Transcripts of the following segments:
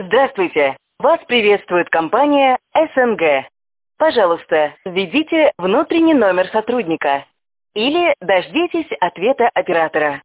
Здравствуйте! Вас приветствует компания СНГ. Пожалуйста, введите внутренний номер сотрудника или дождитесь ответа оператора.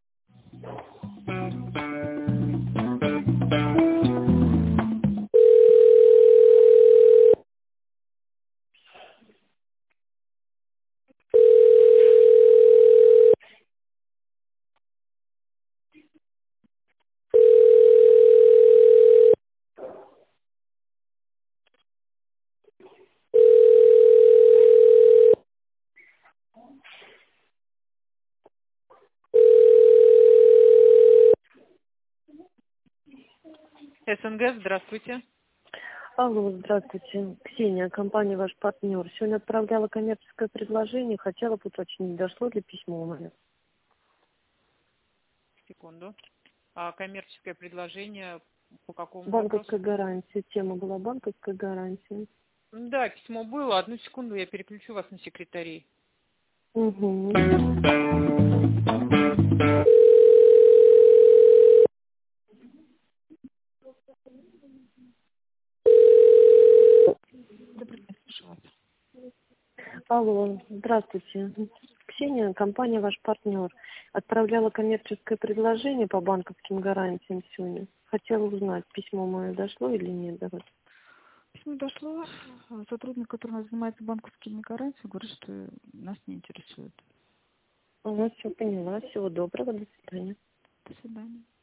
СНГ, здравствуйте. Алло, здравствуйте. Ксения, компания «Ваш партнер». Сегодня отправляла коммерческое предложение. Хотела бы уточнить, дошло ли письмо у меня? Секунду. А коммерческое предложение по какому Банковская вопросу? гарантия. Тема была банковская гарантия. Да, письмо было. Одну секунду, я переключу вас на секретарей. Угу. Добрый день, слушаю вас. Алло, здравствуйте. Ксения, компания «Ваш партнер». Отправляла коммерческое предложение по банковским гарантиям сегодня. Хотела узнать, письмо мое дошло или нет. Давайте. Письмо дошло. Сотрудник, который у нас занимается банковскими гарантиями, говорит, что нас не интересует. Ага, все поняла. Всего доброго. До свидания. До свидания.